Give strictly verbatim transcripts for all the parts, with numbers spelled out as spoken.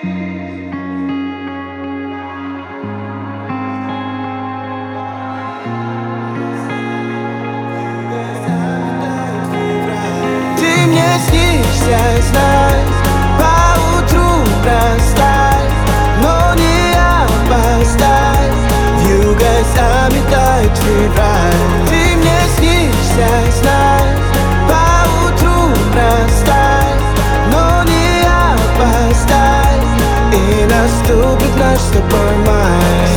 Ты мне снишься, знай, поутру простай, но не опоздай, вьюгой заметает февраль. Ты мне снишься, знай, поутру простай, но не опоздай, и наступит наш с тобой май.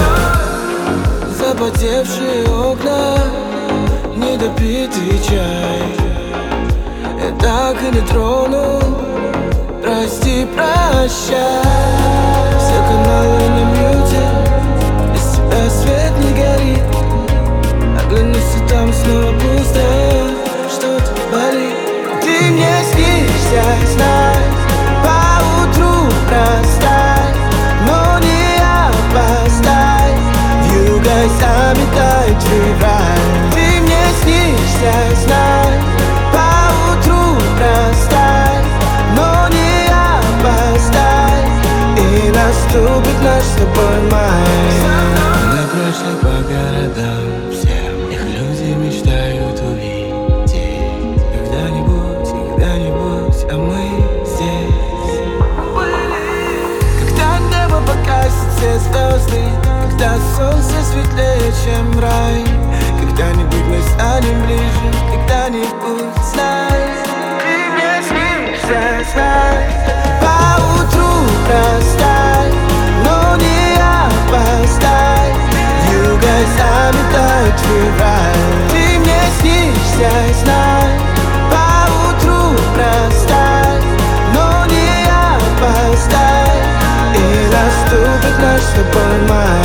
Запотевшие окна, недопитый чай, я так и не тронул, прости, прощай. Все каналы на мьюте, без тебя свет не горит. Оглянусь, и там снова пусто, что-то болит. Ты мне снишься, знай, поутру простай, но не опоздай, вьюгой заметает февраль. Ты мне снишься, знай, поутру простай, но не опоздай, и наступит наш с тобой май. Мы прошли по городам, всем их люди мечтают увидеть. Когда-нибудь, когда-нибудь, а мы здесь. Когда небо погасит все звезды, когда солнце светлее, чем рай, когда-нибудь мы станем ближе, когда-нибудь, знай. Ты мне снишься, знай, поутру простай, но не опоздай, вьюгой заметает февраль. Ты мне снишься, знай, поутру простай, но не опоздай, и наступит наш с тобой май.